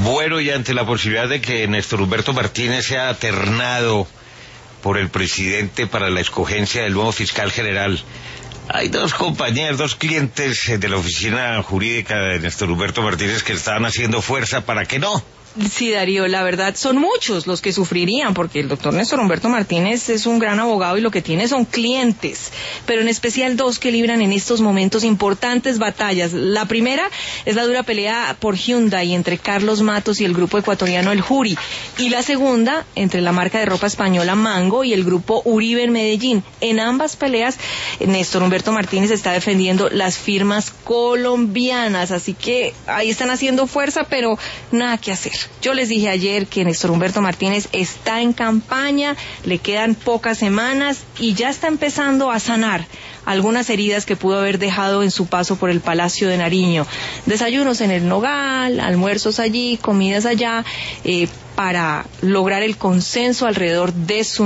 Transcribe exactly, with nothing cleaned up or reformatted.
Bueno, y ante la posibilidad de que Néstor Humberto Martínez sea ternado por el presidente para la escogencia del nuevo fiscal general, hay dos compañeros, dos clientes de la oficina jurídica de Néstor Humberto Martínez que estaban haciendo fuerza para que no. Sí, Darío, la verdad son muchos los que sufrirían, porque el doctor Néstor Humberto Martínez es un gran abogado y lo que tiene son clientes, pero en especial dos que libran en estos momentos importantes batallas. La primera es la dura pelea por Hyundai entre Carlos Matos y el grupo ecuatoriano El Juri, y la segunda entre la marca de ropa española Mango y el grupo Uribe en Medellín. En ambas peleas, Néstor Humberto Martínez está defendiendo las firmas colombianas, así que ahí están haciendo fuerza, pero nada que hacer. Yo les dije ayer que Néstor Humberto Martínez está en campaña, le quedan pocas semanas y ya está empezando a sanar algunas heridas que pudo haber dejado en su paso por el Palacio de Nariño. Desayunos en el Nogal, almuerzos allí, comidas allá, eh, para lograr el consenso alrededor de su